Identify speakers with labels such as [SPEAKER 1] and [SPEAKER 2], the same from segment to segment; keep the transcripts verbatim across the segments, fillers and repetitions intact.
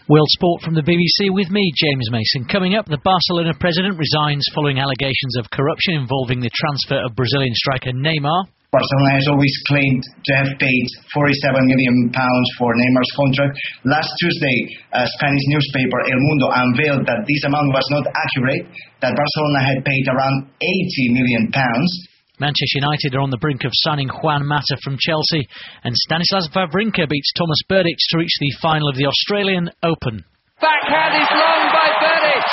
[SPEAKER 1] World Sport from the B B C with me, James Mason. Coming up, the Barcelona president resigns following allegations of corruption involving the transfer of Brazilian striker Neymar.
[SPEAKER 2] Barcelona has always claimed to have paid forty-seven million pounds for Neymar's contract. Last Tuesday, a Spanish newspaper El Mundo unveiled that this amount was not accurate, that Barcelona had paid around eighty million pounds.
[SPEAKER 1] Manchester United are on the brink of signing Juan Mata from Chelsea, and Stanislas Wawrinka beats Thomas Berdych to reach the final of the Australian Open.
[SPEAKER 3] Backhand is long by Berdych.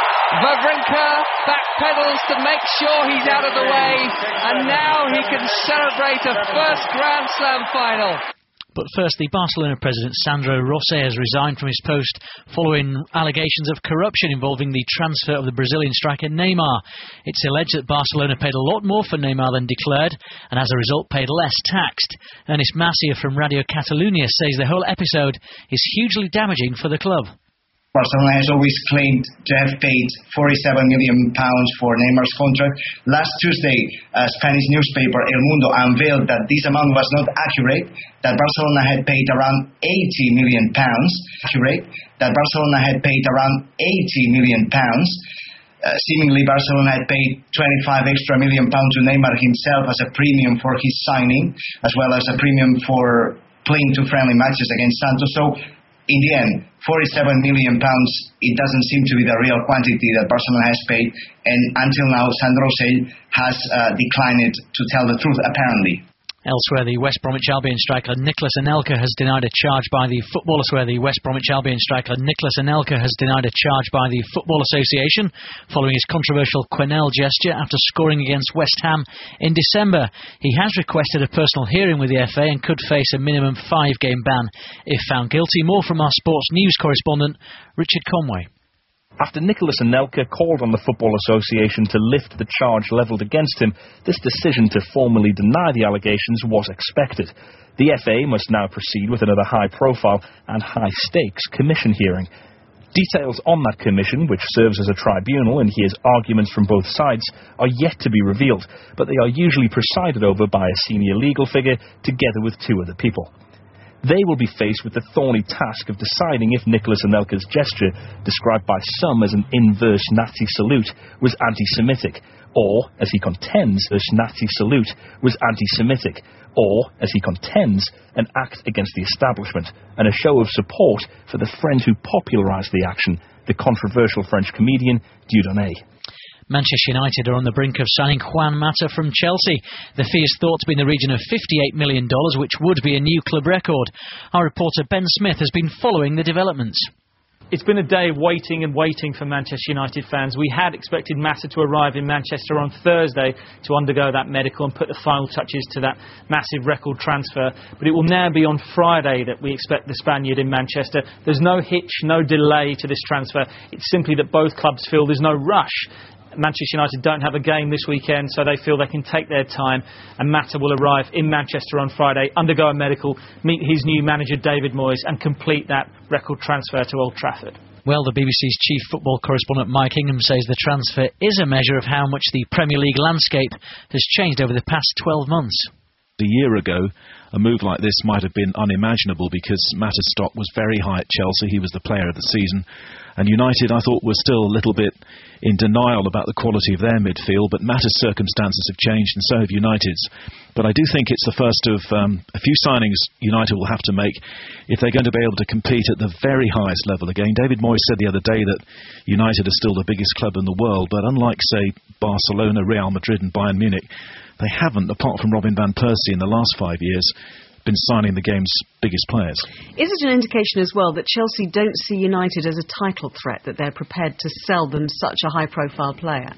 [SPEAKER 3] Wawrinka backpedals to make sure he's out of the way, and now he can celebrate a first Grand Slam final.
[SPEAKER 1] But first, the Barcelona president Sandro Rossi has resigned from his post following allegations of corruption involving the transfer of the Brazilian striker Neymar. It's alleged that Barcelona paid a lot more for Neymar than declared, and as a result paid less taxed. Ernest Macia from Radio Catalunya says the whole episode is hugely damaging for the club.
[SPEAKER 2] Barcelona has always claimed to have paid forty-seven million pounds for Neymar's contract. Last Tuesday, a Spanish newspaper El Mundo unveiled that this amount was not accurate, that Barcelona had paid around eighty million pounds. Accurate, that Barcelona had paid around eighty million pounds. Uh, seemingly, Barcelona had paid twenty-five extra million pounds to Neymar himself as a premium for his signing, as well as a premium for playing two friendly matches against Santos. So, in the end, forty-seven million pounds, it doesn't seem to be the real quantity that Barcelona has paid, and until now, Sandro Rossi has uh, declined to tell the truth, apparently.
[SPEAKER 1] Elsewhere, the West Bromwich Albion striker Nicolas Anelka has denied a charge by the Football Elsewhere, the West Bromwich Albion striker Nicolas Anelka has denied a charge by the Football Association following his controversial Quenelle gesture after scoring against West Ham in December. He has requested a personal hearing with the F A and could face a minimum five-game ban if found guilty. More from our sports news correspondent, Richard Conway.
[SPEAKER 4] After Nicolas Anelka called on the Football Association to lift the charge levelled against him, this decision to formally deny the allegations was expected. The F A must now proceed with another high-profile and high-stakes commission hearing. Details on that commission, which serves as a tribunal and hears arguments from both sides, are yet to be revealed, but they are usually presided over by a senior legal figure together with two other people. They will be faced with the thorny task of deciding if Nicolas Anelka's gesture, described by some as an inverse Nazi salute, was anti-Semitic, or, as he contends, this Nazi salute was anti-Semitic, or, as he contends, an act against the establishment, and a show of support for the friend who popularised the action, the controversial French comedian Dieudonné.
[SPEAKER 1] Manchester United are on the brink of signing Juan Mata from Chelsea. The fee is thought to be in the region of fifty-eight million dollars, which would be a new club record. Our reporter Ben Smith has been following the developments.
[SPEAKER 5] It's been a day of waiting and waiting for Manchester United fans. We had expected Mata to arrive in Manchester on Thursday to undergo that medical and put the final touches to that massive record transfer. But it will now be on Friday that we expect the Spaniard in Manchester. There's no hitch, no delay to this transfer. It's simply that both clubs feel there's no rush. Manchester United don't have a game this weekend, so they feel they can take their time, and Mata will arrive in Manchester on Friday, undergo a medical, meet his new manager David Moyes and complete that record transfer to Old Trafford.
[SPEAKER 1] Well, the B B C's chief football correspondent Mike Ingham says the transfer is a measure of how much the Premier League landscape has changed over the past twelve months.
[SPEAKER 6] A year ago, a move like this might have been unimaginable because Mata's stock was very high at Chelsea. He was the player of the season. And United, I thought, were still a little bit in denial about the quality of their midfield, but Mata's circumstances have changed and so have United's. But I do think it's the first of um, a few signings United will have to make if they're going to be able to compete at the very highest level again. David Moyes said the other day that United are still the biggest club in the world, but unlike, say, Barcelona, Real Madrid and Bayern Munich, they haven't, apart from Robin van Persie in the last five years, been signing the game's biggest players.
[SPEAKER 7] Is it an indication as well that Chelsea don't see United as a title threat, that they're prepared to sell them such a high-profile player?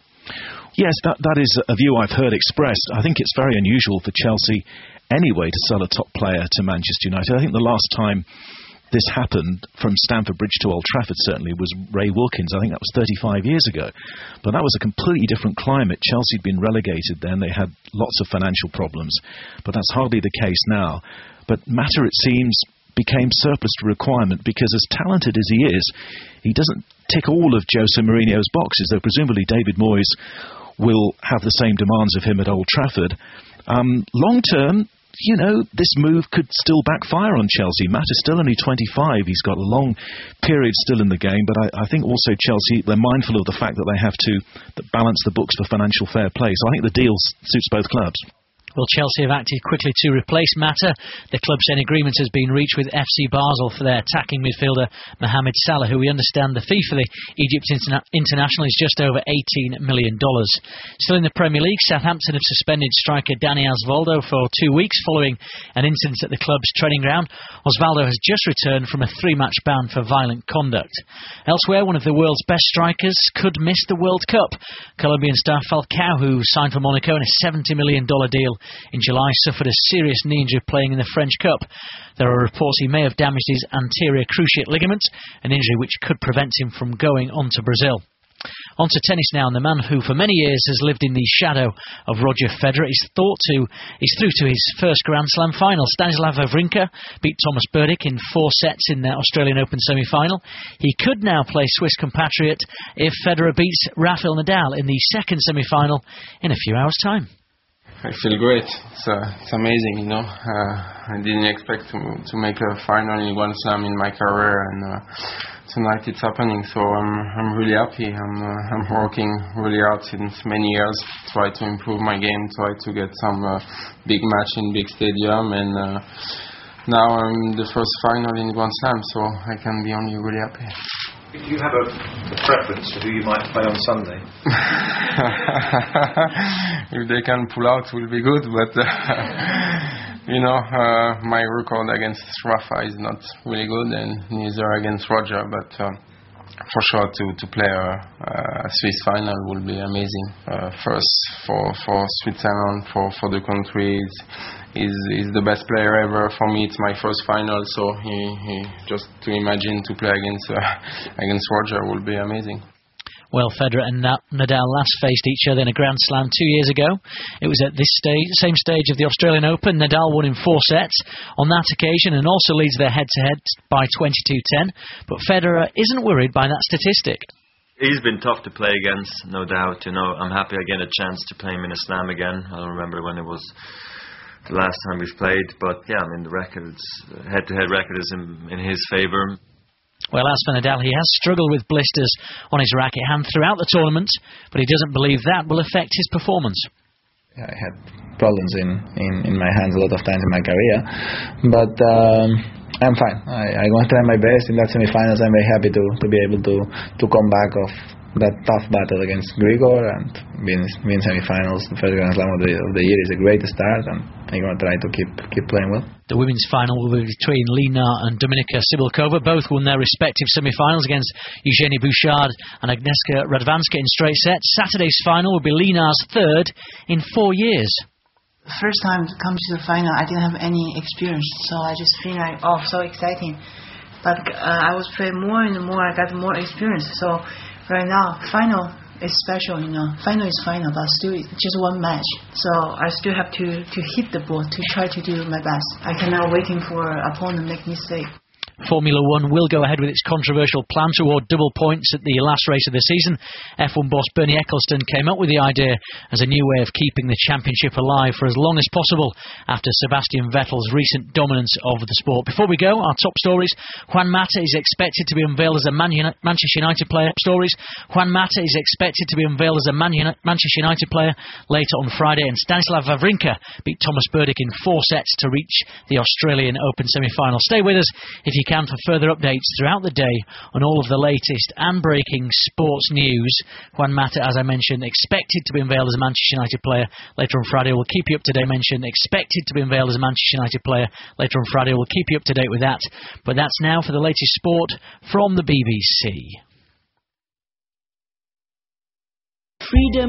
[SPEAKER 6] Yes, that, that is a view I've heard expressed. I think it's very unusual for Chelsea anyway to sell a top player to Manchester United. I think the last time this happened from Stamford Bridge to Old Trafford certainly was Ray Wilkins. I think that was thirty-five years ago. But that was a completely different climate. Chelsea had been relegated then. They had lots of financial problems. But that's hardly the case now. But Mata, it seems, became surplus to requirement because as talented as he is, he doesn't tick all of Jose Mourinho's boxes, though presumably David Moyes will have the same demands of him at Old Trafford. Um, long term, you know, this move could still backfire on Chelsea. Matt is still only twenty-five. He's got a long period still in the game, but I, I think also Chelsea, they're mindful of the fact that they have to balance the books for financial fair play. So I think the deal suits both clubs.
[SPEAKER 1] Well, Chelsea have acted quickly to replace Mata. The club saying agreement has been reached with F C Basel for their attacking midfielder Mohamed Salah, who we understand the fee for the Egypt interna- international is just over eighteen million dollars. Still in the Premier League, Southampton have suspended striker Dani Osvaldo for two weeks following an incident at the club's training ground. Osvaldo has just returned from a three-match ban for violent conduct. Elsewhere, one of the world's best strikers could miss the World Cup. Colombian star Falcao, who signed for Monaco in a seventy million dollars deal in July, suffered a serious knee injury playing in the French Cup. There are reports he may have damaged his anterior cruciate ligament, an injury which could prevent him from going on to Brazil. On to tennis now, and the man who for many years has lived in the shadow of Roger Federer is thought to is through to his first Grand Slam final. Stanislav Wawrinka beat Thomas Berdych in four sets in the Australian Open semi-final. He could now play Swiss compatriot if Federer beats Rafael Nadal in the second semi-final in a few hours' time.
[SPEAKER 8] I feel great. It's, uh, it's amazing, you know. Uh, I didn't expect to to make a final in Grand Slam in my career, and uh, tonight it's happening. So I'm I'm really happy. I'm uh, I'm working really hard since many years. Try to improve my game. Try to get some uh, big match in big stadium, and uh, now I'm in the first final in Grand Slam. So I can be only really happy.
[SPEAKER 9] Do you have a, a preference for who you might play on Sunday?
[SPEAKER 8] If they can pull out, will be good. But uh, you know, uh, my record against Rafa is not really good, and neither against Roger. But uh, for sure, to to play a, a Swiss final will be amazing. Uh, first for for Switzerland, for for the country. He's, he's the best player ever. For me, it's my first final, so he, he just to imagine to play against uh, against Roger will be amazing.
[SPEAKER 1] Well, Federer and Nadal last faced each other in a Grand Slam two years ago. It was at this stage, same stage of the Australian Open. Nadal won in four sets on that occasion and also leads their head-to-head by twenty-two ten. But Federer isn't worried by that statistic.
[SPEAKER 10] He's been tough to play against, no doubt. You know, I'm happy I get a chance to play him in a slam again. I don't remember when it was the last time we've played, but yeah, I mean the records, head-to-head record is in, in his favour.
[SPEAKER 1] Well, as for Nadal, he has struggled with blisters on his racket hand throughout the tournament, but he doesn't believe that will affect his performance.
[SPEAKER 11] I had problems in, in, in my hands a lot of times in my career, but um, I'm fine. I, I'm going to try my best in that semi-finals. I'm very happy to, to be able to, to come back off that tough battle against Grigor and win, win semi-finals. The first Grand Slam of the, of the year is a great start, and I'm going to try to keep keep playing well.
[SPEAKER 1] The women's final will be between Lina and Dominika Sibylkova. Both won their respective semi-finals against Eugenie Bouchard and Agnieszka Radwanska in straight sets. Saturday's final will be Lina's third in four years.
[SPEAKER 12] The first time to come to the final, I didn't have any experience, so I just feel like, oh, so exciting. But uh, I was playing more and more, I got more experience. So right now, final is special, you know. Final is final, but still it's just one match. So I still have to, to hit the ball, to try to do my best. I cannot waiting for opponent make mistake.
[SPEAKER 1] Formula One will go ahead with its controversial plan to award double points at the last race of the season. F one boss Bernie Ecclestone came up with the idea as a new way of keeping the championship alive for as long as possible after Sebastian Vettel's recent dominance of the sport. Before we go, our top stories. Juan Mata is expected to be unveiled as a Man Uni- Manchester United player. Stories. Juan Mata is expected to be unveiled as a Man Uni- Manchester United player later on Friday, and Stanislav Wawrinka beat Thomas Berdych in four sets to reach the Australian Open semi-final. Stay with us if you can for further updates throughout the day on all of the latest and breaking sports news. Juan Mata, as I mentioned, expected to be unveiled as a Manchester United player later on Friday. We'll keep you up to date. Mentioned expected to be unveiled as a Manchester United player later on Friday. We'll keep you up to date with that. But that's now for the latest sport from the B B C. Freedom.